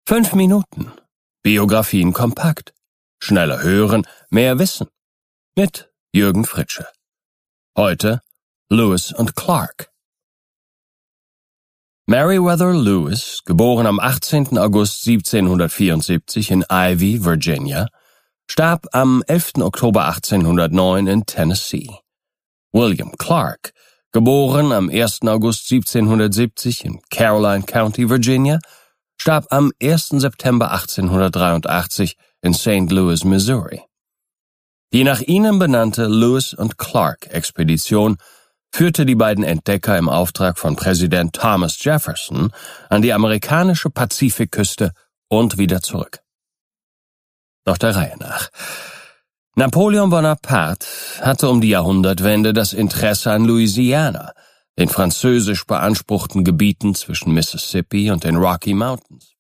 5 Minuten. Biografien kompakt. Schneller hören, mehr wissen. Mit Jürgen Fritsche. Heute Lewis und Clark. Meriwether Lewis, geboren am 18. August 1774 in Ivy, Virginia, starb am 11. Oktober 1809 in Tennessee. William Clark, geboren am 1. August 1770 in Caroline County, Virginia, starb am 1. September 1883 in St. Louis, Missouri. Die nach ihnen benannte Lewis und Clark-Expedition führte die beiden Entdecker im Auftrag von Präsident Thomas Jefferson an die amerikanische Pazifikküste und wieder zurück. Doch der Reihe nach. Napoleon Bonaparte hatte um die Jahrhundertwende das Interesse an Louisiana, den französisch beanspruchten Gebieten zwischen Mississippi und den Rocky Mountains.